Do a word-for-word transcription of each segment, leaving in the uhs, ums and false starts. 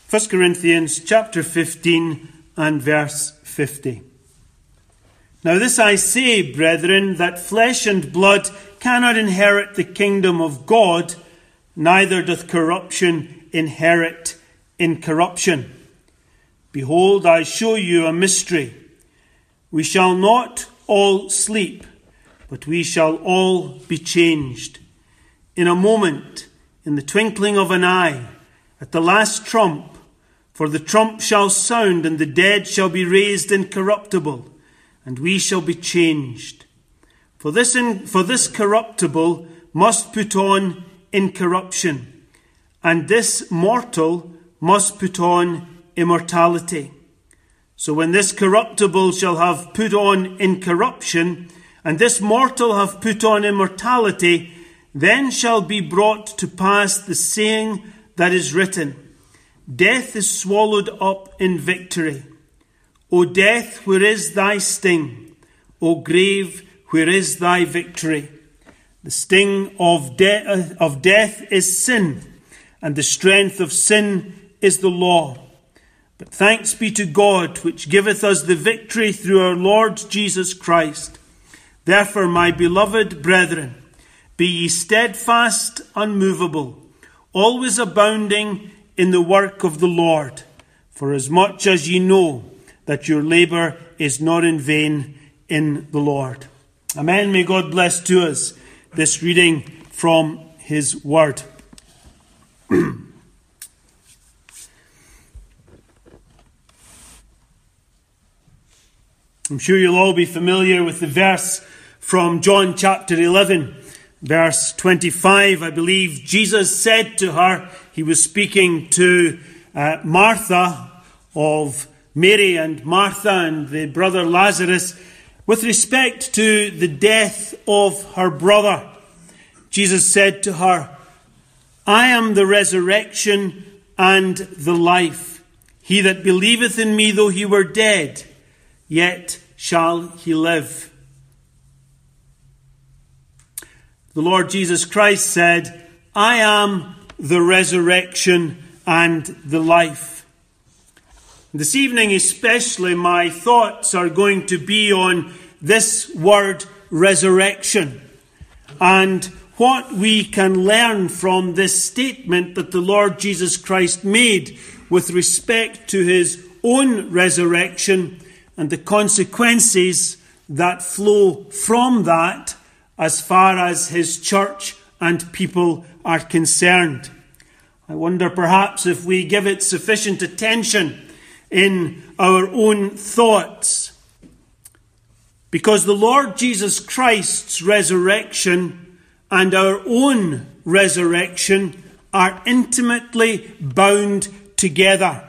First Corinthians chapter fifteen and verse fifty. Now this I say, brethren, that flesh and blood cannot inherit the kingdom of God, neither doth corruption inherit incorruption. Behold, I show you a mystery. We shall not all sleep, but we shall all be changed. In a moment, in the twinkling of an eye, at the last trump, for the trump shall sound, and the dead shall be raised incorruptible, and we shall be changed. For this, in, for this corruptible must put on incorruption, and this mortal must put on immortality. So when this corruptible shall have put on incorruption, and this mortal have put on immortality, then shall be brought to pass the saying that is written, Death is swallowed up in victory. O death, where is thy sting? O grave, where is thy victory? The sting of, de- of death is sin, and the strength of sin is the law. But thanks be to God, which giveth us the victory through our Lord Jesus Christ. Therefore, my beloved brethren, be ye steadfast, unmovable, always abounding in the work of the Lord, for as much as ye know that your labour is not in vain in the Lord. Amen. May God bless to us this reading from his word. I'm sure you'll all be familiar with the verse from John chapter eleven, verse twenty-five. I believe Jesus said to her, he was speaking to uh, Martha of Mary and Martha and the brother Lazarus, with respect to the death of her brother. Jesus said to her, I am the resurrection and the life. He that believeth in me, though he were dead, yet shall he live. The Lord Jesus Christ said, I am the resurrection and the life. This evening especially, my thoughts are going to be on this word resurrection and what we can learn from this statement that the Lord Jesus Christ made with respect to his own resurrection and the consequences that flow from that as far as his church and people are concerned. I wonder perhaps if we give it sufficient attention in our own thoughts. Because the Lord Jesus Christ's resurrection and our own resurrection are intimately bound together.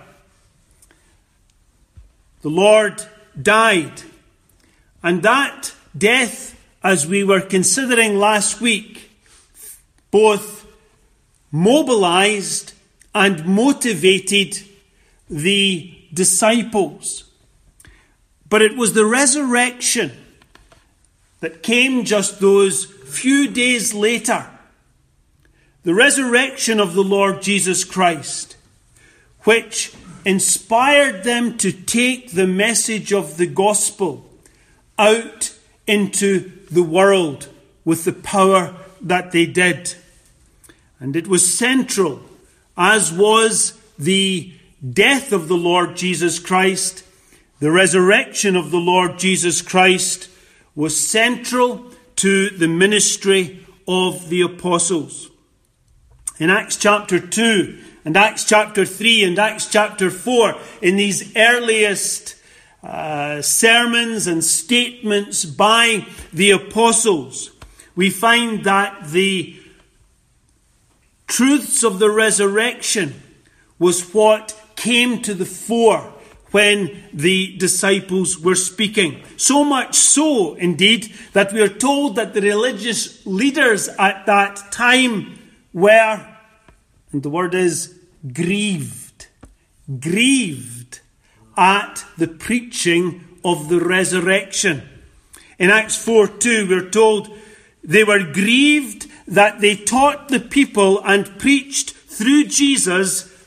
The Lord died, and that death, as we were considering last week, both mobilized and motivated the disciples. But it was the resurrection that came just those few days later, the resurrection of the Lord Jesus Christ, which inspired them to take the message of the gospel out into the world with the power that they did. And it was central, as was the death of the Lord Jesus Christ. The resurrection of the Lord Jesus Christ was central to the ministry of the apostles. In Acts chapter two and Acts chapter three and Acts chapter four, in these earliest uh, sermons and statements by the apostles, we find that the truths of the resurrection was what came to the fore when the disciples were speaking. So much so, indeed, that we are told that the religious leaders at that time were, and the word is grieved, grieved at the preaching of the resurrection. In Acts four two, we're told they were grieved that they taught the people and preached through Jesus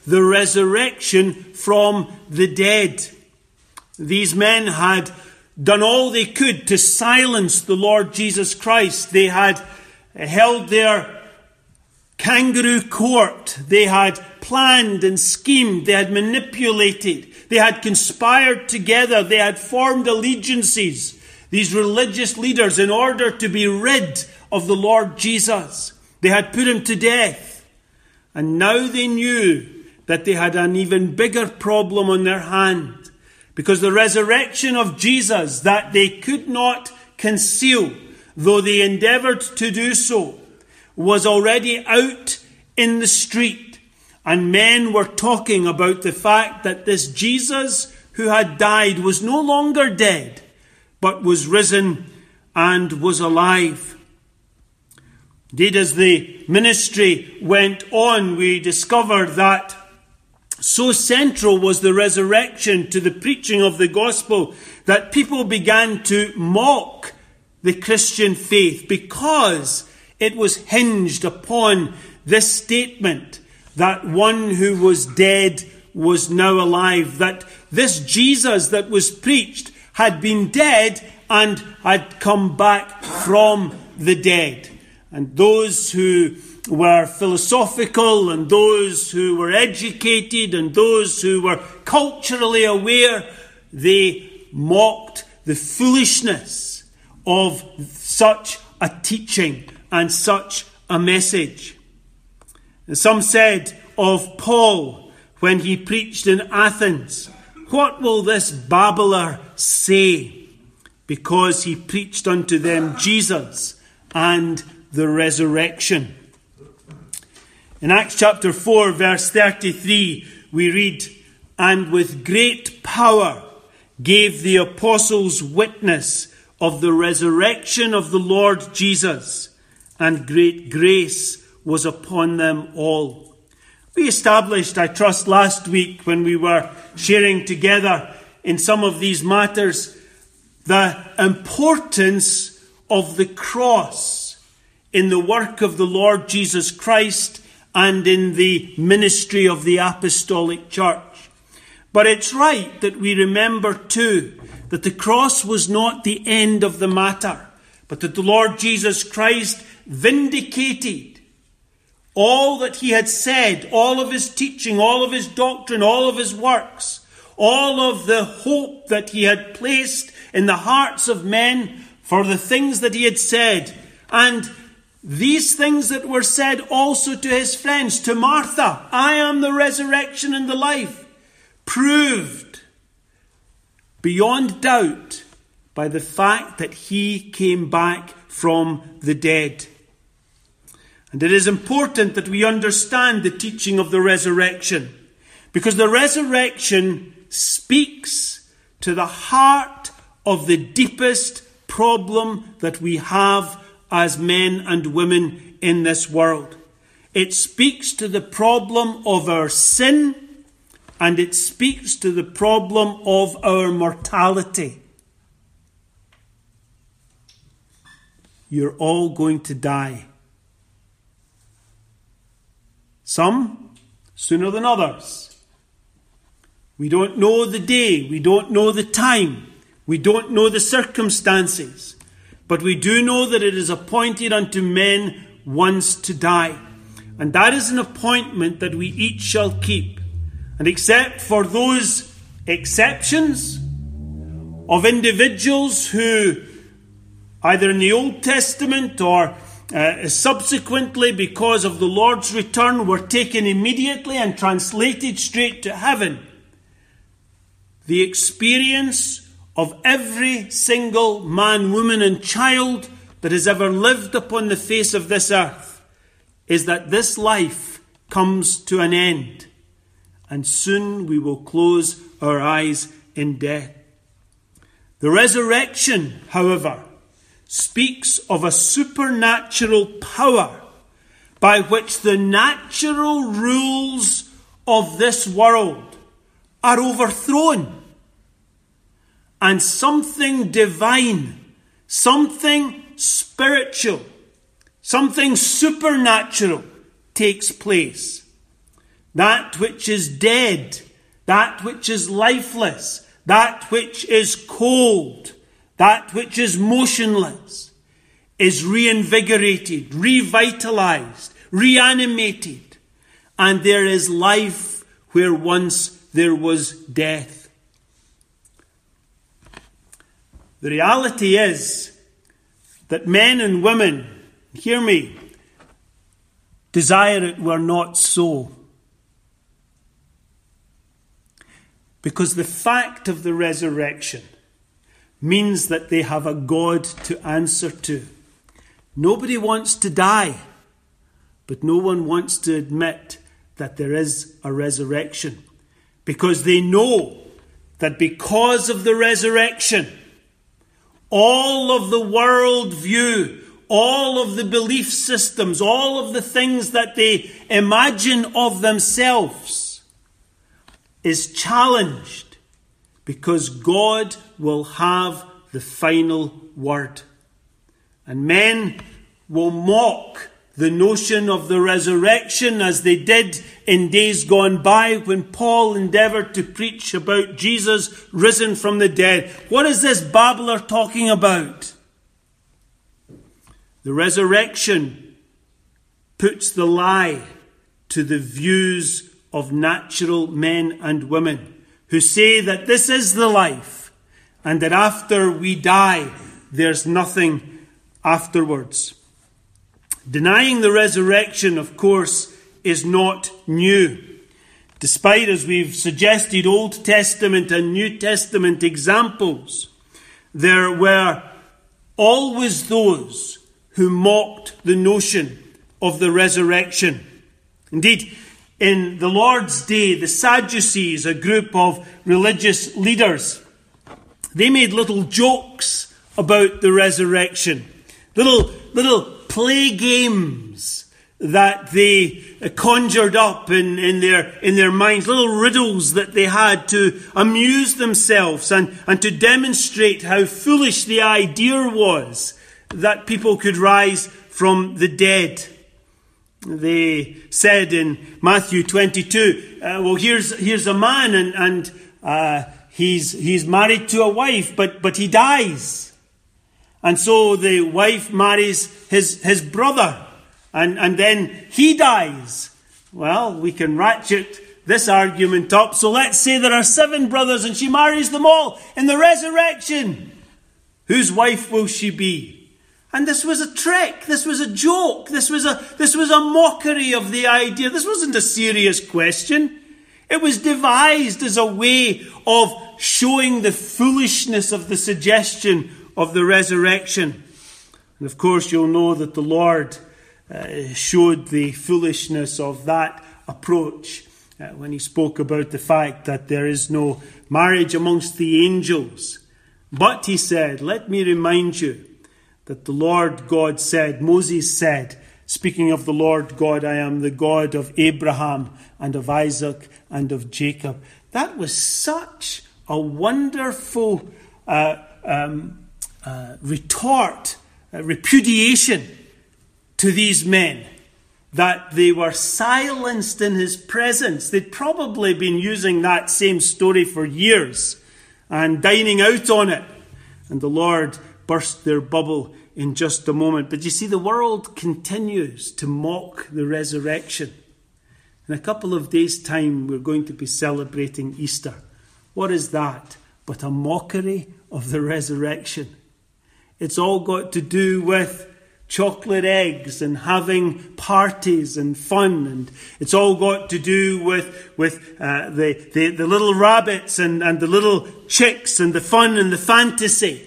the resurrection from the dead. These men had done all they could to silence the Lord Jesus Christ. They had held their kangaroo court. They had planned and schemed. They had manipulated. They had conspired together. They had formed allegiances, these religious leaders, in order to be rid of the Lord Jesus. They had put him to death. And now they knew that they had an even bigger problem on their hand, because the resurrection of Jesus, that they could not conceal, though they endeavoured to do so, was already out in the street. And men were talking about the fact that this Jesus who had died was no longer dead, but was risen and was alive. Indeed, as the ministry went on, we discovered that so central was the resurrection to the preaching of the gospel that people began to mock the Christian faith, because it was hinged upon this statement that one who was dead was now alive, that this Jesus that was preached had been dead and had come back from the dead. And those who were philosophical, and those who were educated, and those who were culturally aware, they mocked the foolishness of such a teaching and such a message. And some said of Paul when he preached in Athens, "What will this babbler say?" Because he preached unto them Jesus and the resurrection. In Acts chapter four, verse thirty-three, we read, "And with great power gave the apostles witness of the resurrection of the Lord Jesus, and great grace was upon them all." We established, I trust, last week when we were sharing together in some of these matters, the importance of the cross in the work of the Lord Jesus Christ and in the ministry of the Apostolic Church. But it's right that we remember too that the cross was not the end of the matter, but that the Lord Jesus Christ vindicated all that he had said, all of his teaching, all of his doctrine, all of his works, all of the hope that he had placed in the hearts of men for the things that he had said. And these things that were said also to his friends, to Martha, "I am the resurrection and the life," proved beyond doubt by the fact that he came back from the dead. And it is important that we understand the teaching of the resurrection, because the resurrection speaks to the heart of the deepest problem that we have as men and women in this world. It speaks to the problem of our sin, and it speaks to the problem of our mortality. You're all going to die. Some sooner than others. We don't know the day. We don't know the time. We don't know the circumstances. But we do know that it is appointed unto men once to die. And that is an appointment that we each shall keep. And except for those exceptions of individuals who, either in the Old Testament or uh, subsequently because of the Lord's return, were taken immediately and translated straight to heaven, the experience of every single man, woman and child that has ever lived upon the face of this earth is that this life comes to an end, and soon we will close our eyes in death. The resurrection, however, speaks of a supernatural power by which the natural rules of this world are overthrown, and something divine, something spiritual, something supernatural takes place. that which is dead, that which is lifeless, that which is cold, that which is motionless, is reinvigorated, revitalized, reanimated, and there is life where once there was death. The reality is that men and women, hear me, desire it were not so. Because the fact of the resurrection means that they have a God to answer to. Nobody wants to die, but no one wants to admit that there is a resurrection. Because they know that because of the resurrection, all of the world view, all of the belief systems, all of the things that they imagine of themselves is challenged, because God will have the final word. And men will mock the notion of the resurrection as they did in days gone by when Paul endeavoured to preach about Jesus risen from the dead. What is this babbler talking about? The resurrection puts the lie to the views of natural men and women who say that this is the life and that after we die, there's nothing afterwards. Denying the resurrection, of course, is not new. Despite, as we've suggested, Old Testament and New Testament examples, there were always those who mocked the notion of the resurrection. Indeed, in the Lord's day, the Sadducees, a group of religious leaders, they made little jokes about the resurrection. Little, little play games that they conjured up in, in, their, in their minds. Little riddles that they had to amuse themselves and, and to demonstrate how foolish the idea was that people could rise from the dead. They said in Matthew twenty-two, uh, well, here's here's a man and and uh, he's he's married to a wife, but but he dies, and so the wife marries his his brother, and and then he dies. Well, we can ratchet this argument up. So let's say there are seven brothers, and she marries them all in the resurrection. Whose wife will she be? And this was a trick. This was a joke. This was a, this was a mockery of the idea. This wasn't a serious question. It was devised as a way of showing the foolishness of the suggestion of the resurrection. And of course, you'll know that the Lord uh, showed the foolishness of that approach uh, when he spoke about the fact that there is no marriage amongst the angels. But he said, let me remind you that the Lord God said, Moses said, speaking of the Lord God, I am the God of Abraham and of Isaac and of Jacob. That was such a wonderful uh, um, uh, retort, uh, repudiation to these men, that they were silenced in his presence. They'd probably been using that same story for years and dining out on it. And the Lord burst their bubble in just a moment. But you see, the world continues to mock the resurrection. In a couple of days' time, we're going to be celebrating Easter. What is that but a mockery of the resurrection? It's all got to do with chocolate eggs and having parties and fun, and it's all got to do with with uh, the, the the little rabbits and and the little chicks and the fun and the fantasy.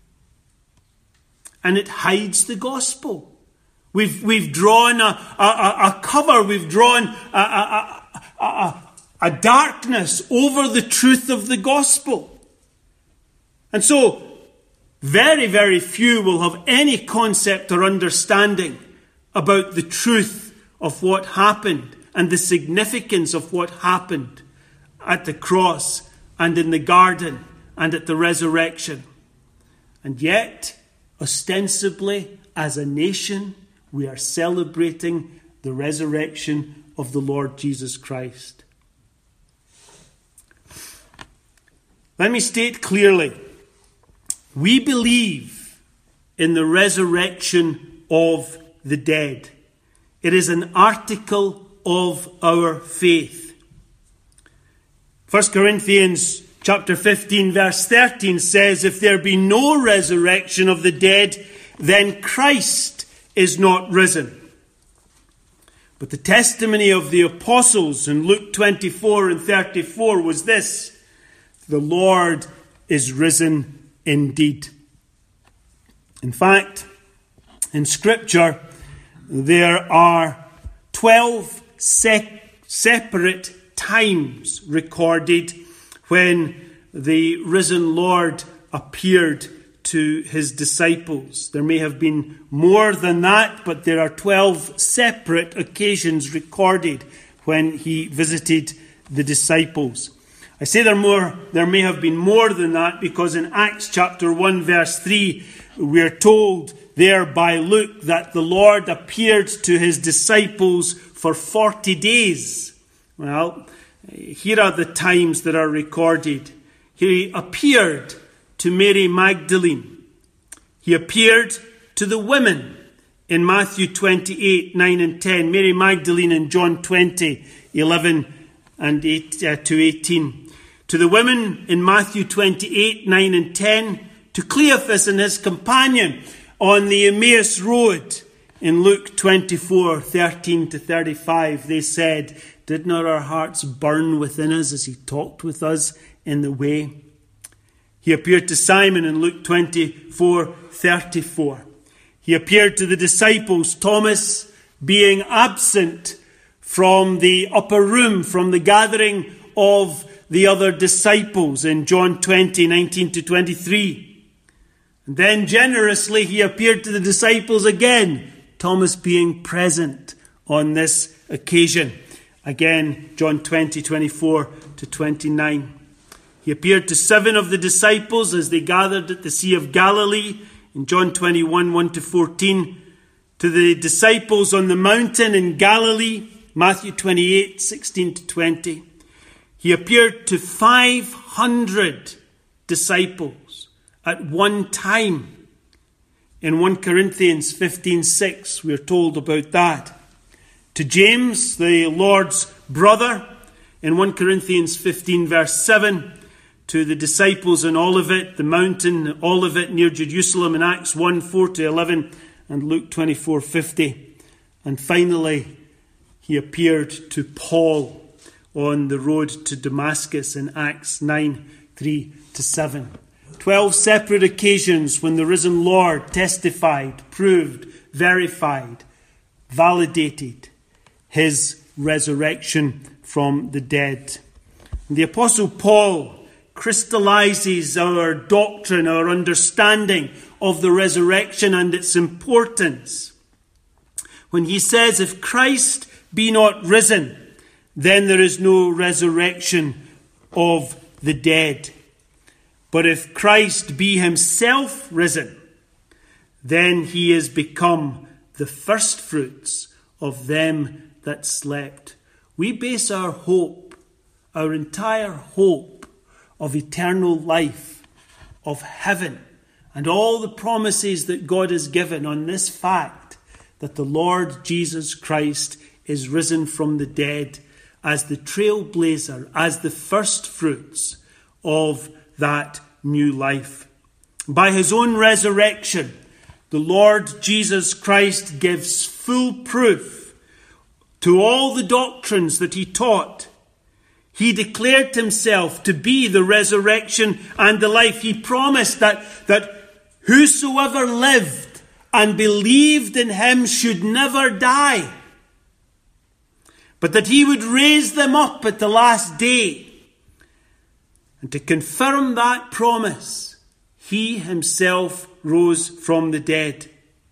And it hides the gospel. We've we've drawn a, a, a cover. We've drawn a, a, a, a, a darkness over the truth of the gospel. And so, very, very few will have any concept or understanding about the truth of what happened and the significance of what happened at the cross and in the garden and at the resurrection. And yet, ostensibly, as a nation, we are celebrating the resurrection of the Lord Jesus Christ. Let me state clearly, we believe in the resurrection of the dead. It is an article of our faith. First Corinthians chapter fifteen verse thirteen says, if there be no resurrection of the dead, then Christ is not risen. But the testimony of the apostles in Luke twenty-four and thirty-four was this: the Lord is risen indeed. In fact, in Scripture, there are twelve se- separate times recorded when the risen Lord appeared to his disciples. There may have been more than that, but there are twelve separate occasions recorded when he visited the disciples. I say there more, there may have been more than that because in Acts chapter one verse three, we're told there by Luke that the Lord appeared to his disciples for forty days. Well, here are the times that are recorded. He appeared to Mary Magdalene. He appeared to the women in Matthew twenty-eight, nine and ten. Mary Magdalene in John twenty, eleven and eight uh, to eighteen. To the women in Matthew twenty-eight, nine and ten. To Cleophas and his companion on the Emmaus Road in Luke twenty-four, thirteen to thirty-five. They said, did not our hearts burn within us as he talked with us in the way? He appeared to Simon in Luke twenty-four, thirty-four. He appeared to the disciples, Thomas being absent from the upper room, from the gathering of the other disciples in John twenty, nineteen to twenty-three. And then generously he appeared to the disciples again, Thomas being present on this occasion. Again, John twenty, twenty-four to twenty-nine. He appeared to seven of the disciples as they gathered at the Sea of Galilee in John twenty-one, one to fourteen. To the disciples on the mountain in Galilee, Matthew twenty-eight, sixteen to twenty. He appeared to five hundred disciples at one time. In First Corinthians fifteen, six, we're told about that. To James, the Lord's brother, in First Corinthians fifteen, verse seven. To the disciples in Olivet, the mountain Olivet near Jerusalem in Acts one, four to eleven and Luke twenty-four, fifty. And finally, he appeared to Paul on the road to Damascus in Acts nine, three to seven. Twelve separate occasions when the risen Lord testified, proved, verified, validated his resurrection from the dead. And the Apostle Paul crystallizes our doctrine, our understanding of the resurrection and its importance when he says, if Christ be not risen, then there is no resurrection of the dead. But if Christ be himself risen, then he is become the firstfruits of them that slept. We base our hope, our entire hope of eternal life, of heaven, and all the promises that God has given on this fact that the Lord Jesus Christ is risen from the dead as the trailblazer, as the first fruits of that new life. By his own resurrection, the Lord Jesus Christ gives full proof to all the doctrines that he taught. He declared himself to be the resurrection and the life. He promised that, that whosoever lived and believed in him should never die, but that he would raise them up at the last day. And to confirm that promise, he himself rose from the dead.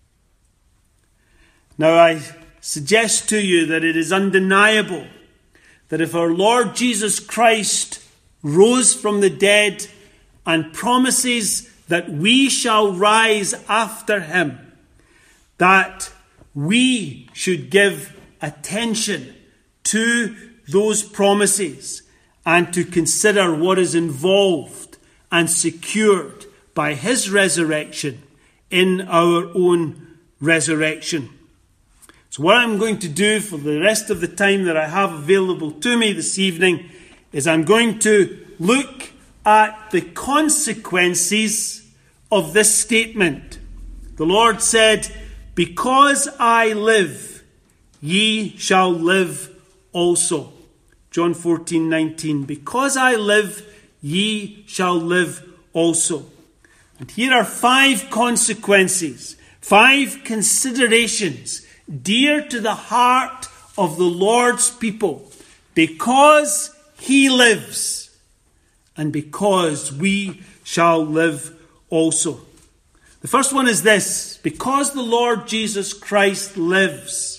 Now I suggest to you that it is undeniable that if our Lord Jesus Christ rose from the dead and promises that we shall rise after him, that we should give attention to those promises and to consider what is involved and secured by his resurrection in our own resurrection. So what I'm going to do for the rest of the time that I have available to me this evening is I'm going to look at the consequences of this statement. The Lord said, "Because I live, ye shall live also." John fourteen nineteen. Because I live, ye shall live also. And here are five consequences, five considerations dear to the heart of the Lord's people. Because he lives, and because we shall live also. The first one is this: because the Lord Jesus Christ lives,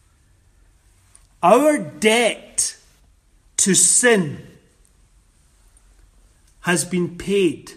our debt to sin has been paid.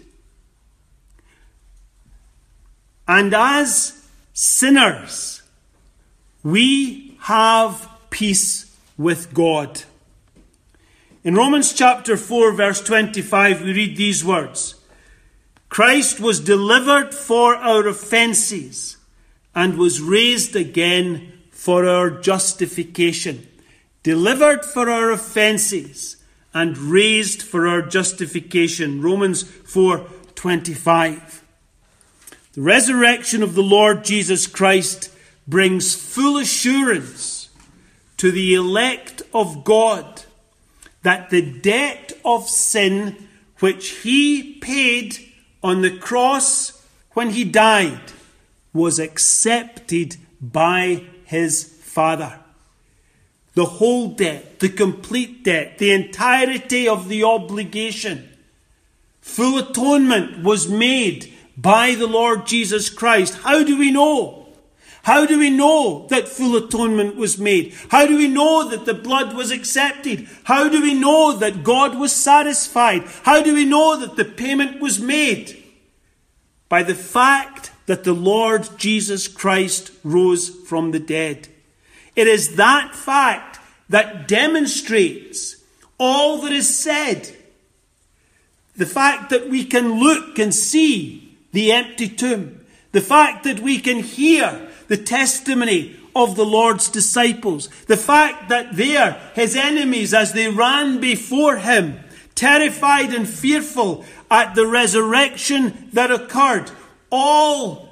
And as sinners, we have peace with God. In Romans chapter four, verse twenty-five, we read these words: Christ was delivered for our offences and was raised again for our justification. Delivered for our offences and raised for our justification. Romans four twenty-five. The resurrection of the Lord Jesus Christ brings full assurance to the elect of God that the debt of sin which he paid on the cross when he died was accepted by his Father. The whole debt, the complete debt, the entirety of the obligation. Full atonement was made by the Lord Jesus Christ. How do we know? How do we know that full atonement was made? How do we know that the blood was accepted? How do we know that God was satisfied? How do we know that the payment was made? By the fact that the Lord Jesus Christ rose from the dead. It is that fact that demonstrates all that is said. The fact that we can look and see the empty tomb. The fact that we can hear the testimony of the Lord's disciples. The fact that there, his enemies, as they ran before him, terrified and fearful at the resurrection that occurred, all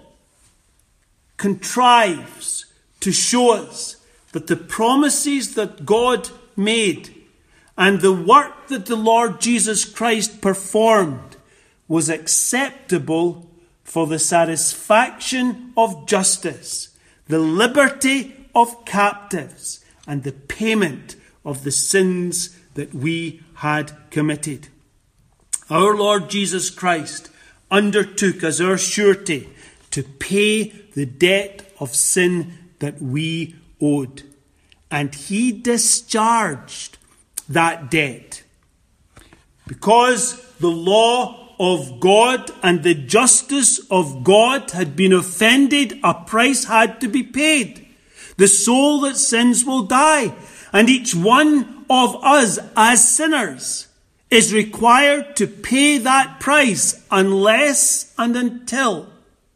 contrives to show us that the promises that God made and the work that the Lord Jesus Christ performed was acceptable for the satisfaction of justice, the liberty of captives, and the payment of the sins that we had committed. Our Lord Jesus Christ undertook as our surety to pay the debt of sin that we owed. And he discharged that debt. Because the law of God and the justice of God had been offended, a price had to be paid. The soul that sins will die. And each one of us as sinners is required to pay that price unless and until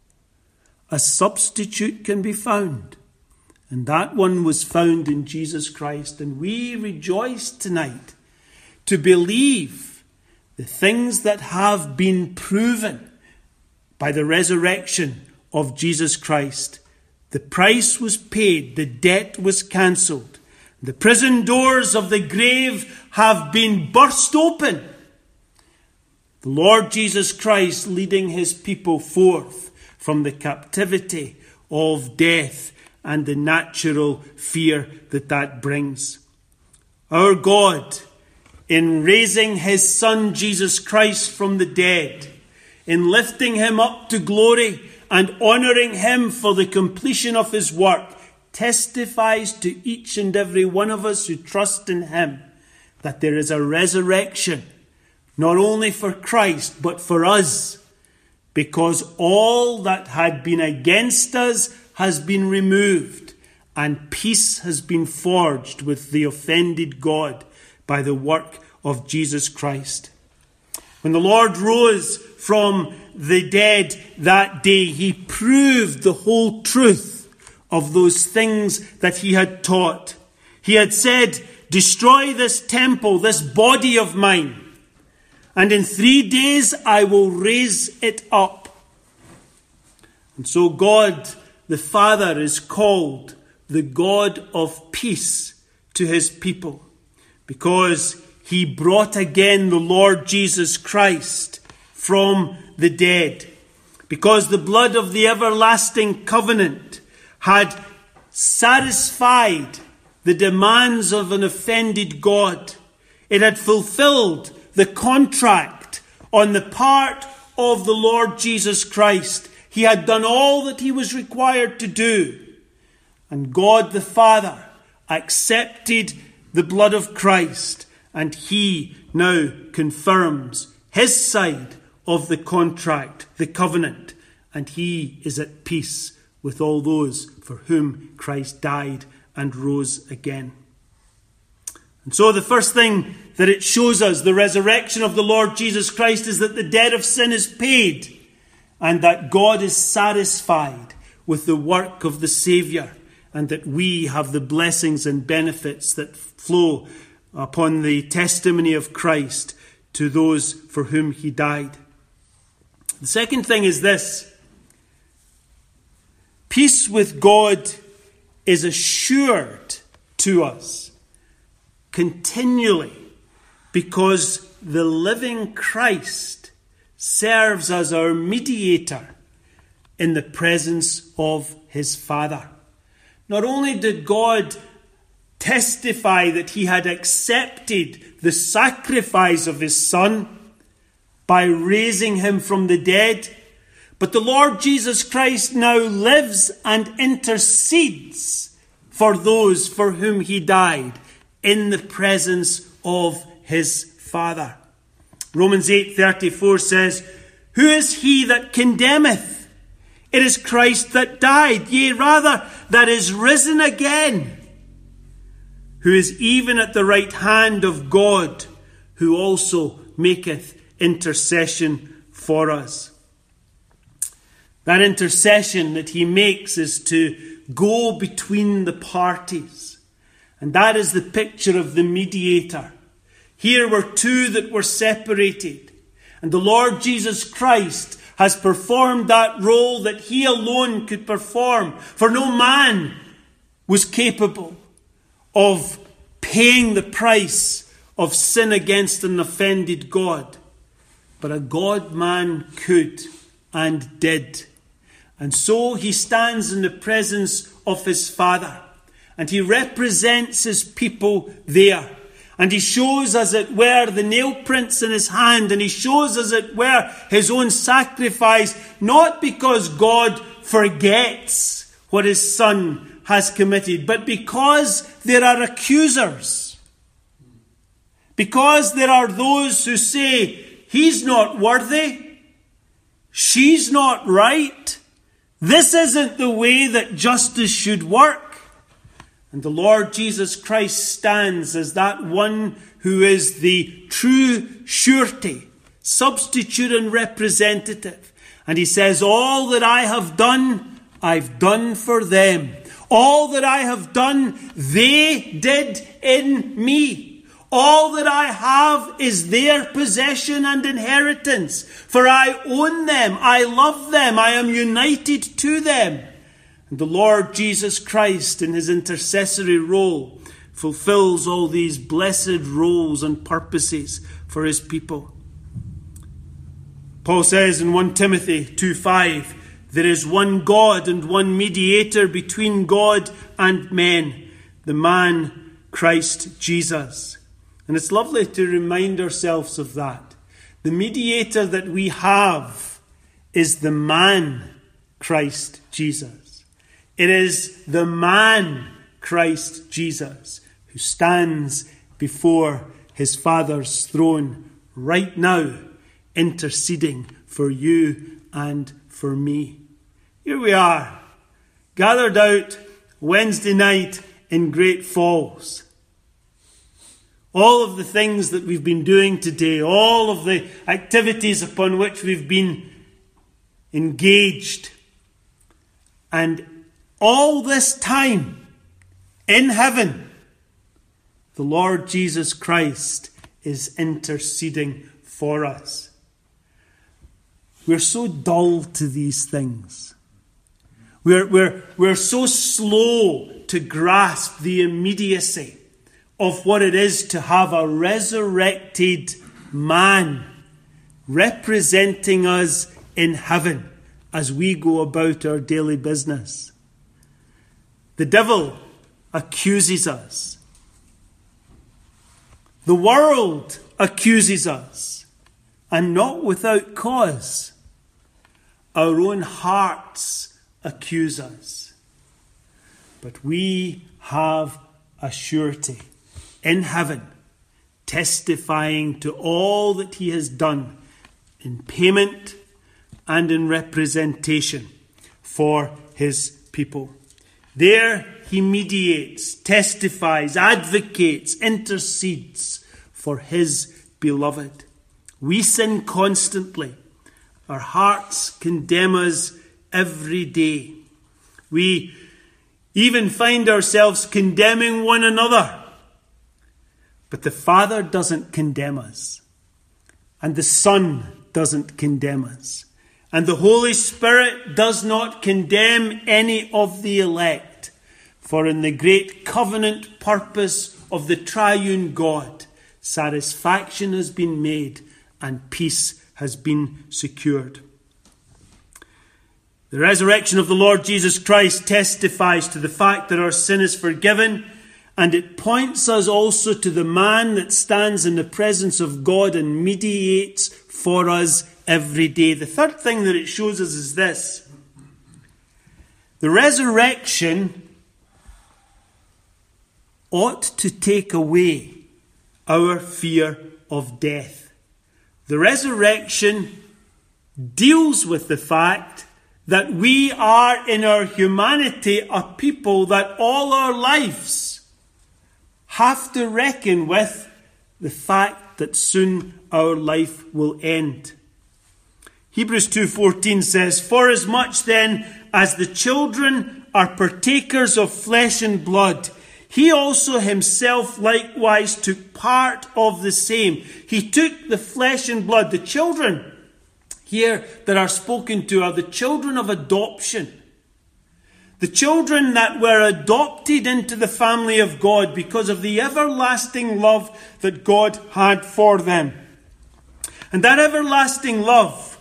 a substitute can be found. And that one was found in Jesus Christ. And we rejoice tonight to believe the things that have been proven by the resurrection of Jesus Christ. The price was paid. The debt was cancelled. The prison doors of the grave have been burst open. The Lord Jesus Christ leading his people forth from the captivity of death and the natural fear that that brings. Our God, in raising his Son Jesus Christ from the dead, in lifting him up to glory and honouring him for the completion of his work, testifies to each and every one of us who trust in him that there is a resurrection, not only for Christ, but for us, because all that had been against us has been removed, and peace has been forged with the offended God by the work of Jesus Christ. When the Lord rose from the dead that day, he proved the whole truth of those things that he had taught. He had said, "Destroy this temple, this body of mine, and in three days I will raise it up." And so God, the Father, is called the God of peace to his people, because he brought again the Lord Jesus Christ from the dead. Because the blood of the everlasting covenant had satisfied the demands of an offended God. It had fulfilled the contract on the part of the Lord Jesus Christ. He had done all that he was required to do. And God the Father accepted the blood of Christ, and he now confirms his side of the contract, the covenant, and he is at peace with all those for whom Christ died and rose again. And so the first thing that it shows us, the resurrection of the Lord Jesus Christ, is that the debt of sin is paid, and that God is satisfied with the work of the Saviour, and that we have the blessings and benefits that flow upon the testimony of Christ to those for whom he died. The second thing is this: peace with God is assured to us continually, because the living Christ serves as our mediator in the presence of his Father. Not only did God testify that he had accepted the sacrifice of his Son by raising him from the dead, but the Lord Jesus Christ now lives and intercedes for those for whom he died in the presence of his Father. Romans eight thirty-four says, "Who is he that condemneth? It is Christ that died, yea, rather, that is risen again, who is even at the right hand of God, who also maketh intercession for us." That intercession that he makes is to go between the parties. And that is the picture of the mediator. Here were two that were separated, and the Lord Jesus Christ has performed that role that he alone could perform. For no man was capable of paying the price of sin against an offended God. But a God-man could and did. And so he stands in the presence of his Father, and he represents his people there. And he shows, as it were, the nail prints in his hand, and he shows, as it were, his own sacrifice, not because God forgets what his Son has committed, but because there are accusers. Because there are those who say, he's not worthy, she's not right, this isn't the way that justice should work. And the Lord Jesus Christ stands as that one who is the true surety, substitute and representative. And he says, all that I have done, I've done for them. All that I have done, they did in me. All that I have is their possession and inheritance. For I own them, I love them, I am united to them. And the Lord Jesus Christ, in his intercessory role, fulfills all these blessed roles and purposes for his people. Paul says in First Timothy two five, there is one God and one mediator between God and men, the man Christ Jesus. And it's lovely to remind ourselves of that. The mediator that we have is the man Christ Jesus. It is the man, Christ Jesus, who stands before his Father's throne right now, interceding for you and for me. Here we are, gathered out Wednesday night in Great Falls. All of the things that we've been doing today, all of the activities upon which we've been engaged, and all this time in heaven, the Lord Jesus Christ is interceding for us. We're so dull to these things. We're, we're, we're so slow to grasp the immediacy of what it is to have a resurrected man representing us in heaven as we go about our daily business. The devil accuses us. The world accuses us, and not without cause. Our own hearts accuse us. But we have a surety in heaven, testifying to all that he has done in payment and in representation for his people. There he mediates, testifies, advocates, intercedes for his beloved. We sin constantly. Our hearts condemn us every day. We even find ourselves condemning one another. But the Father doesn't condemn us. And the Son doesn't condemn us. And the Holy Spirit does not condemn any of the elect. For in the great covenant purpose of the triune God, satisfaction has been made and peace has been secured. The resurrection of the Lord Jesus Christ testifies to the fact that our sin is forgiven, and it points us also to the man that stands in the presence of God and mediates for us every day. The third thing that it shows us is this. The resurrection ought to take away our fear of death. The resurrection deals with the fact that we are in our humanity a people that all our lives have to reckon with the fact that soon our life will end. Hebrews two fourteen says, "Forasmuch then as the children are partakers of flesh and blood, he also himself likewise took part of the same." He took the flesh and blood. The children here that are spoken to are the children of adoption. The children that were adopted into the family of God because of the everlasting love that God had for them. And that everlasting love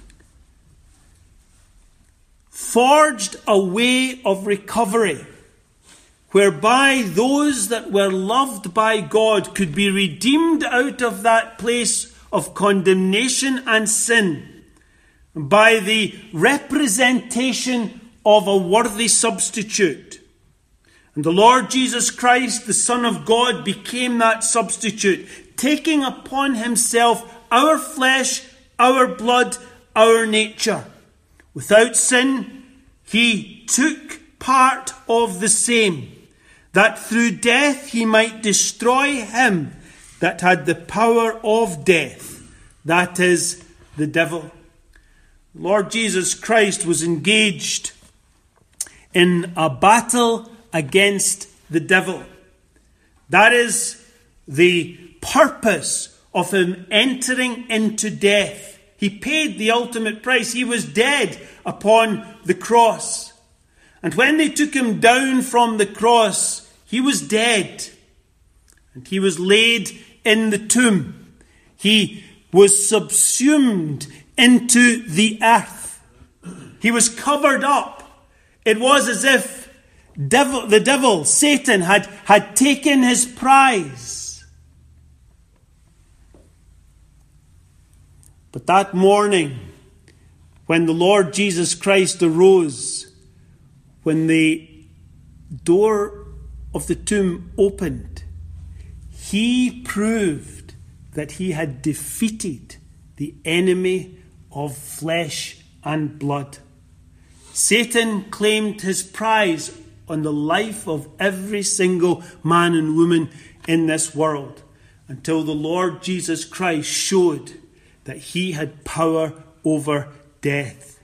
forged a way of recovery whereby those that were loved by God could be redeemed out of that place of condemnation and sin by the representation of a worthy substitute. And the Lord Jesus Christ, the Son of God, became that substitute, taking upon himself our flesh, our blood, our nature. Without sin, he took part of the same, that through death he might destroy him that had the power of death, that is, the devil. Lord Jesus Christ was engaged in a battle against the devil. That is the purpose of him entering into death. He paid the ultimate price. He was dead upon the cross. And when they took him down from the cross, he was dead. And he was laid in the tomb. He was subsumed into the earth. He was covered up. It was as if devil, the devil, Satan, had, had taken his prize. But that morning, when the Lord Jesus Christ arose, when the door of the tomb opened, he proved that he had defeated the enemy of flesh and blood. Satan claimed his prize on the life of every single man and woman in this world until the Lord Jesus Christ showed that he had power over death.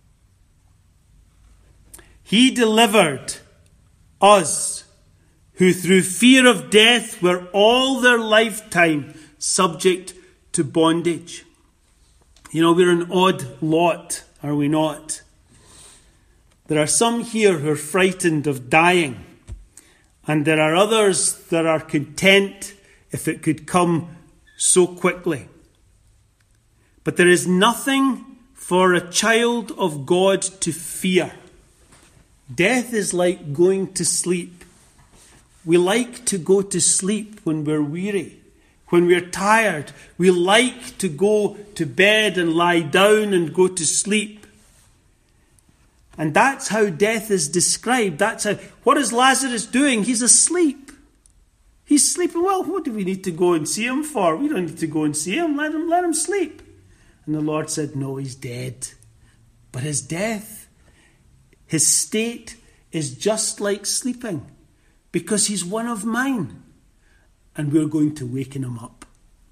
He delivered us who through fear of death were all their lifetime subject to bondage. You know, we're an odd lot, are we not? There are some here who are frightened of dying, and there are others that are content if it could come so quickly. But there is nothing for a child of God to fear. Death is like going to sleep. We like to go to sleep when we're weary. When we're tired, we like to go to bed and lie down and go to sleep. And that's how death is described. That's how. What is Lazarus doing? He's asleep. He's sleeping. Well, what do we need to go and see him for? We don't need to go and see him. Let him, let him sleep. And the Lord said, no, he's dead. But his death, his state is just like sleeping, because he's one of mine. And we're going to waken him up.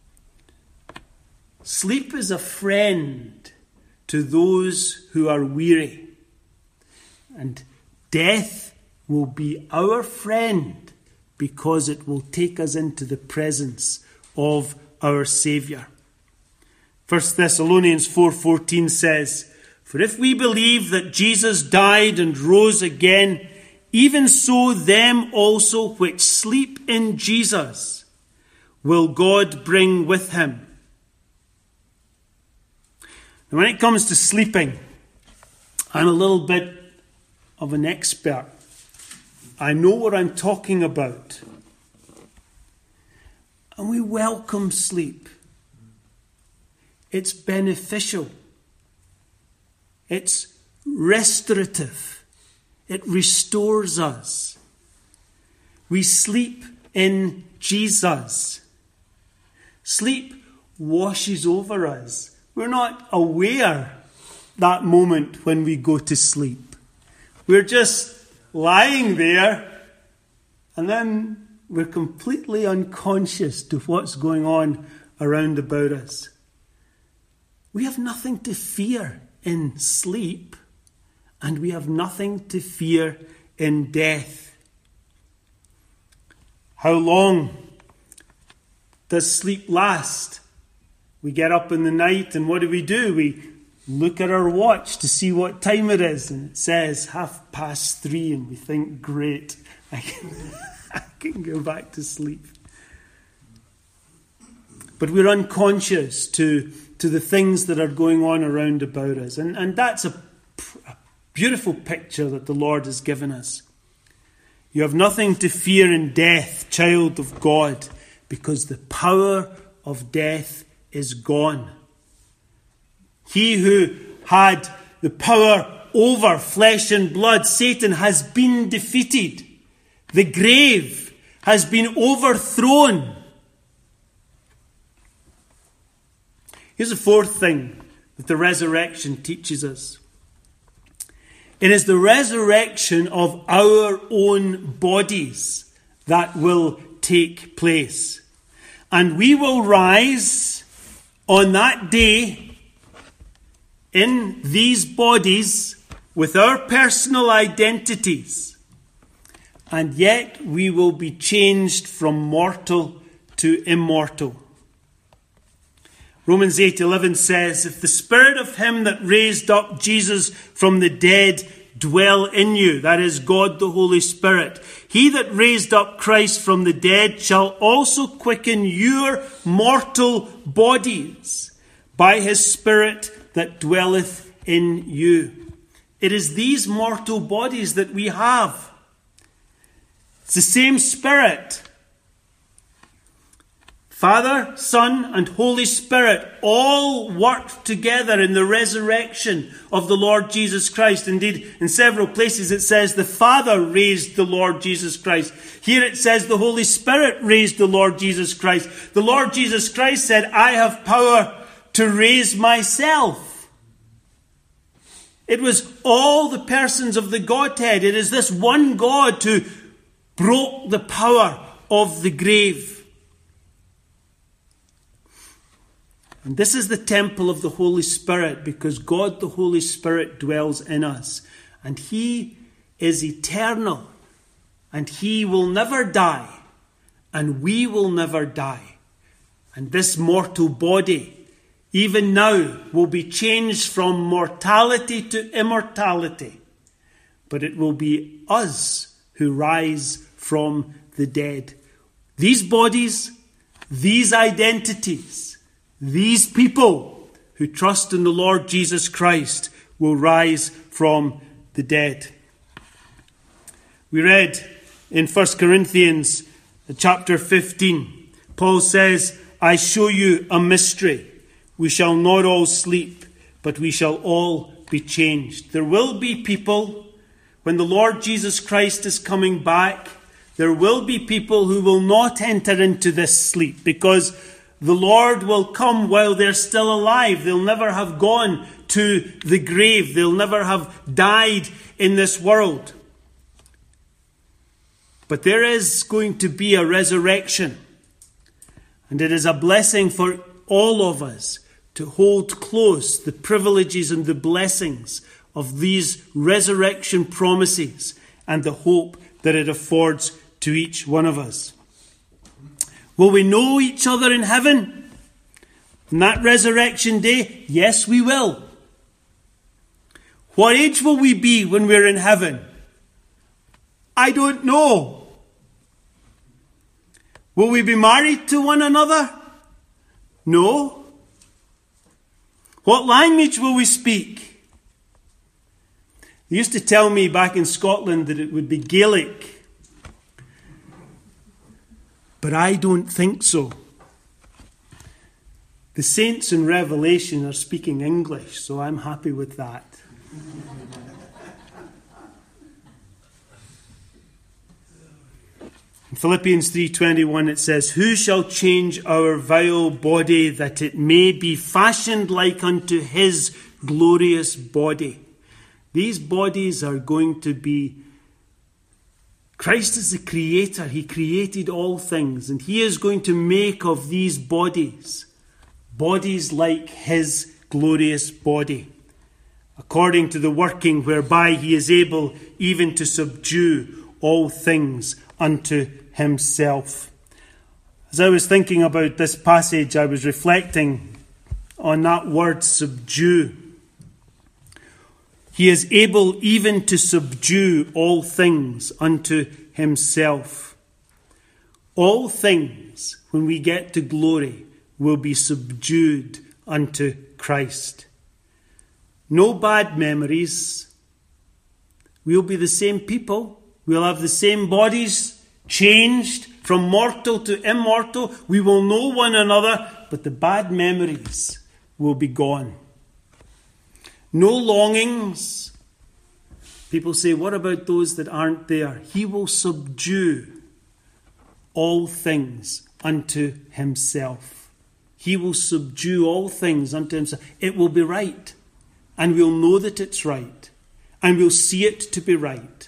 Sleep is a friend to those who are weary. And death will be our friend because it will take us into the presence of our Saviour. First Thessalonians four fourteen says, for if we believe that Jesus died and rose again, even so them also which sleep in Jesus will God bring with him. Now, when it comes to sleeping, I'm a little bit of an expert. I know what I'm talking about. And we welcome sleep. It's beneficial. It's restorative. It restores us. We sleep in Jesus. Sleep washes over us. We're not aware that moment when we go to sleep. We're just lying there, and then we're completely unconscious to what's going on around about us. We have nothing to fear in sleep, and we have nothing to fear in death. How long does sleep last? We get up in the night, and what do we do? We look at our watch to see what time it is, and it says half past three, and we think, great, I can, I can go back to sleep. But we're unconscious to, to the things that are going on around about us. And, and that's a, a beautiful picture that the Lord has given us. You have nothing to fear in death, child of God, because the power of death is gone. He who had the power over flesh and blood, Satan, has been defeated. The grave has been overthrown. Here's the fourth thing that the resurrection teaches us. It is the resurrection of our own bodies that will take place. And we will rise on that day in these bodies with our personal identities. And yet we will be changed from mortal to immortal. Romans eight eleven says, if the spirit of him that raised up Jesus from the dead dwell in you, that is God the Holy Spirit, he that raised up Christ from the dead shall also quicken your mortal bodies by his Spirit that dwelleth in you. It is these mortal bodies that we have. It's the same Spirit. Father, Son, and Holy Spirit all worked together in the resurrection of the Lord Jesus Christ. Indeed, in several places it says the Father raised the Lord Jesus Christ. Here it says the Holy Spirit raised the Lord Jesus Christ. The Lord Jesus Christ said, I have power to raise myself. It was all the persons of the Godhead. It is this one God who broke the power of the grave. And this is the temple of the Holy Spirit, because God the Holy Spirit dwells in us. And He is eternal. And He will never die. And we will never die. And this mortal body, even now, will be changed from mortality to immortality. But it will be us who rise from the dead. These bodies, these identities, these people who trust in the Lord Jesus Christ will rise from the dead. We read in First Corinthians chapter fifteen, Paul says, I show you a mystery. We shall not all sleep, but we shall all be changed. There will be people, when the Lord Jesus Christ is coming back, there will be people who will not enter into this sleep, because the Lord will come while they're still alive. They'll never have gone to the grave. They'll never have died in this world. But there is going to be a resurrection. And it is a blessing for all of us to hold close the privileges and the blessings of these resurrection promises and the hope that it affords to each one of us. Will we know each other in heaven? On that resurrection day? Yes, we will. What age will we be when we're in heaven? I don't know. Will we be married to one another? No. What language will we speak? They used to tell me back in Scotland that it would be Gaelic. But I don't think so. The saints in Revelation are speaking English, so I'm happy with that. In Philippians three twenty-one it says, Who shall change our vile body that it may be fashioned like unto His glorious body? These bodies are going to be... Christ is the creator. He created all things, and He is going to make of these bodies, bodies like His glorious body, according to the working whereby He is able even to subdue all things unto Himself. As I was thinking about this passage, I was reflecting on that word subdue. He is able even to subdue all things unto Himself. All things, when we get to glory, will be subdued unto Christ. No bad memories. We'll be the same people. We'll have the same bodies, changed from mortal to immortal. We will know one another, but the bad memories will be gone. No longings. People say, what about those that aren't there? He will subdue all things unto Himself. He will subdue all things unto Himself. It will be right. And we'll know that it's right. And we'll see it to be right.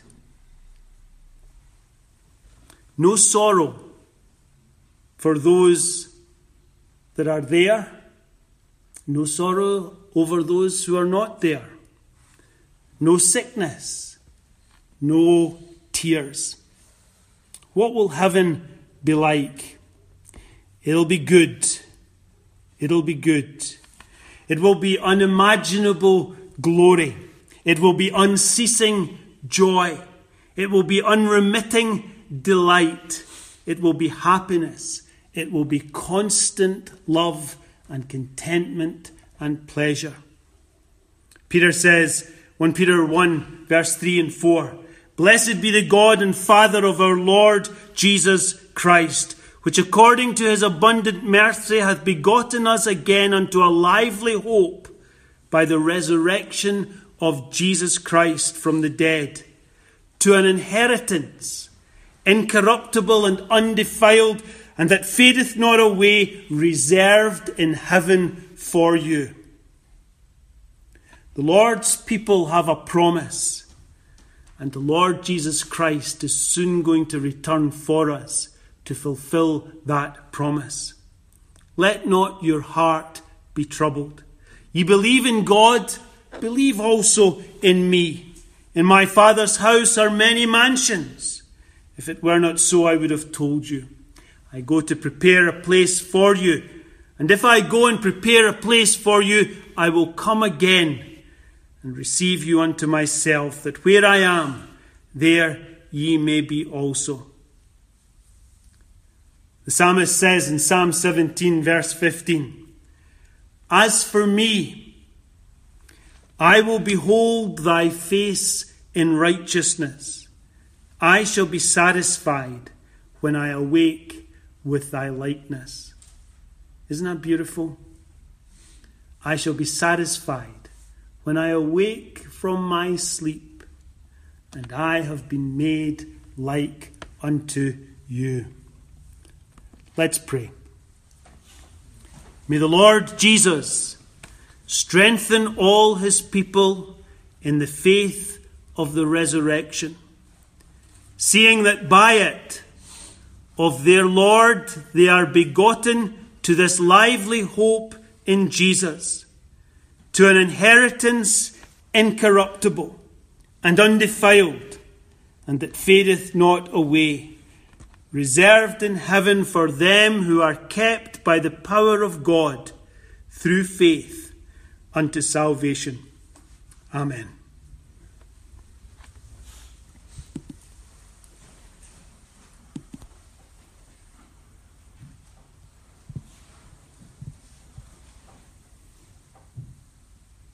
No sorrow for those that are there. No sorrow over those who are not there. No sickness. No tears. What will heaven be like? It'll be good. It'll be good. It will be unimaginable glory. It will be unceasing joy. It will be unremitting delight. It will be happiness. It will be constant love and contentment and pleasure. Peter says, First Peter one, verse three and four, Blessed be the God and Father of our Lord Jesus Christ, which according to His abundant mercy hath begotten us again unto a lively hope by the resurrection of Jesus Christ from the dead, to an inheritance incorruptible and undefiled, and that fadeth not away, reserved in heaven for you. The Lord's people have a promise, and the Lord Jesus Christ is soon going to return for us to fulfill that promise. Let not your heart be troubled. Ye believe in God, believe also in me. In my Father's house are many mansions. If it were not so, I would have told you. I go to prepare a place for you. And if I go and prepare a place for you, I will come again and receive you unto myself, that where I am, there ye may be also. The psalmist says in Psalm seventeen, verse fifteen, As for me, I will behold thy face in righteousness. I shall be satisfied when I awake with thy likeness. Isn't that beautiful? I shall be satisfied when I awake from my sleep, and I have been made like unto you. Let's pray. May the Lord Jesus strengthen all his people in the faith of the resurrection, seeing that by it of their Lord they are begotten to this lively hope in Jesus, to an inheritance incorruptible and undefiled, and that fadeth not away, reserved in heaven for them who are kept by the power of God through faith unto salvation. Amen.